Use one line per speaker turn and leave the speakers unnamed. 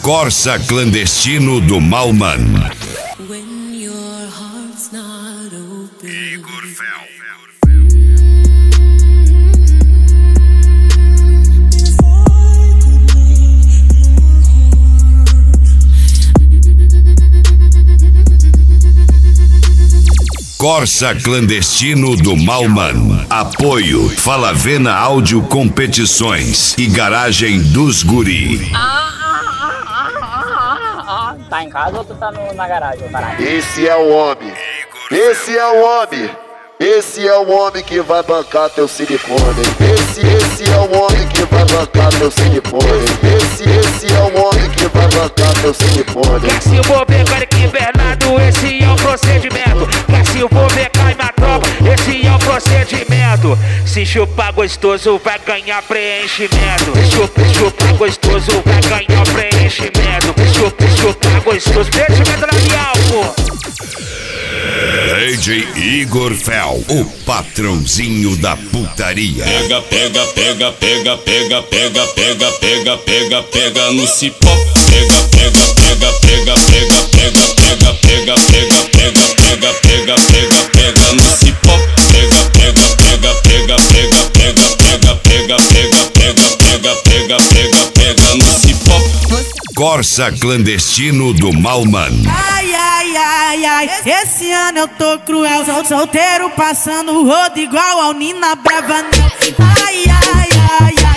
Corsa clandestino do Malman. Igor Fel. Corsa clandestino do Malman. Apoio Falavena Áudio Competições e Garagem dos Guri.
Tá em casa ou tu tá na garagem, caralho?
Esse é o homem. Esse é o homem. Esse é o homem que vai bancar teu silicone. Esse é o homem que vai bancar teu silicone. Esse é o homem que vai bancar teu silicone.
Quer se envolver com Eric Bernardo, esse é o procedimento. Quer se envolver com a minha tropa, esse é o procedimento. Se chupar gostoso vai ganhar preenchimento. Chupar gostoso vai ganhar preenchimento. Chupar gostoso, preenchimento labial, pô.
DJ Igor Fel, o patrãozinho da putaria.
Pega, pega, pega, pega, pega, pega, pega, pega, pega, pega no cipó. Pega, pega, pega, pega, pega, pega, pega, pega, pega, pega, pega, pega, pega, pega no cipó. Pega, pega, pega, pega, pega, pega, pega, pega, pega, pega, pega, pega, pega, pega no cipó.
Corsa clandestino do Malman.
Ai, ai, ai, ai, esse ano eu tô cruel, solteiro passando o rodo igual ao Nina Brava. Ai, ai, ai, ai.